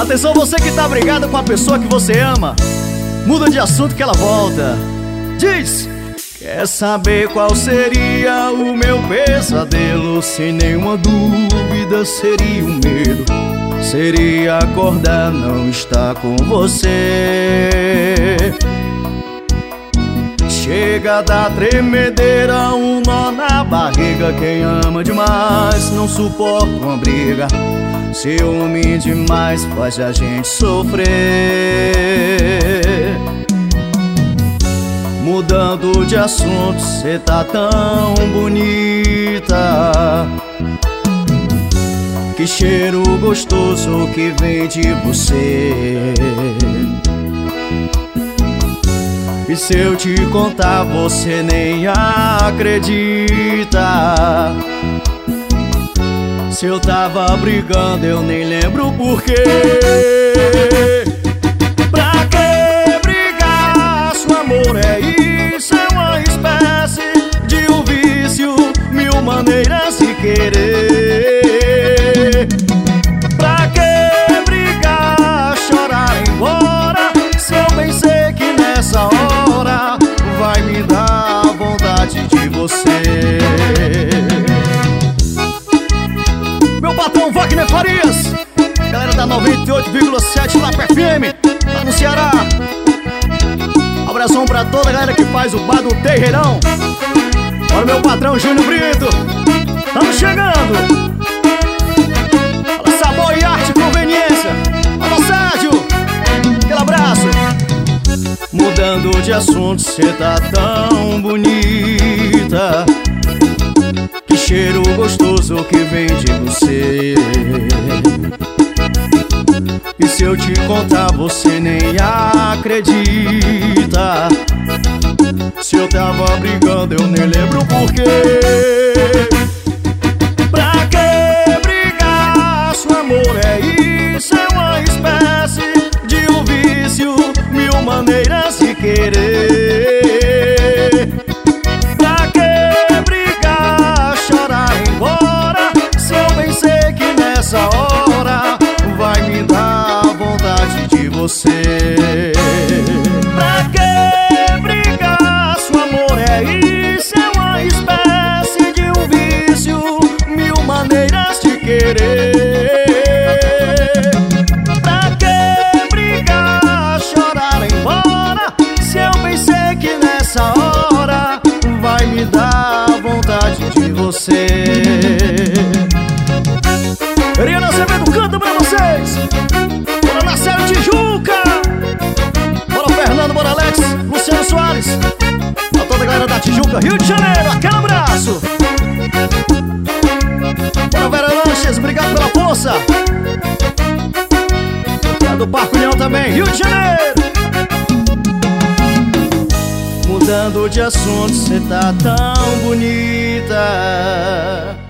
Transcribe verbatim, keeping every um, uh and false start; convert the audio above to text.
Atenção, você que tá brigado com a pessoa que você ama, muda de assunto que ela volta. Diz: quer saber qual seria o meu pesadelo? Sem nenhuma dúvida seria o medo. Seria acordar, não estar com você. Chega a dar tremedeira, um nó na barriga. Quem ama demais não suporta uma briga. Ciúme demais faz a gente sofrer. Mudando de assunto, cê tá tão bonita. Que cheiro gostoso que vem de você. E se eu te contar, você nem acredita. Se eu tava brigando, eu nem lembro porquê. Pra que brigar se o amor é isso? É uma espécie de um vício, mil maneiras de querer. Pra que brigar, chorar embora, se eu bem sei que nessa hora vai me dar vontade de você. Meu patrão Wagner Farias, galera da noventa e oito vírgula sete Lapa F M, lá no Ceará. Abração pra toda a galera que faz o bar do Terreirão. Olha o meu patrão Júnior Brito, estamos chegando. Fala sabor e arte e conveniência. Alô Sérgio, aquele abraço. Mudando de assunto, cê tá tão bonita. Que cheiro gostoso que vem de você. E se eu te contar, você nem acredita. Se eu tava brigando, eu nem lembro porquê. Pra que brigar se o amor é isso? É uma espécie de um vício, mil maneiras de querer. Pra que brigar, chorar embora, se eu bem sei que nessa hora vai me dar vontade de você. Pra que brigar se o amor é isso? É uma espécie de um vício, mil maneiras de querer. Pra que brigar, chorar embora, se eu bem sei que nessa hora vai me dar vontade de você. Ariana Acevedo canta pra vocês. Bora Marcelo Tijuca, bora Fernando, bora Alex, Luciano Soares, a toda a galera da Tijuca, Rio de Janeiro, aquele abraço. Bora Vera Lanches, obrigado pela força. É do Parque União também, Rio de Janeiro. Mudando de assunto, cê tá tão bonita.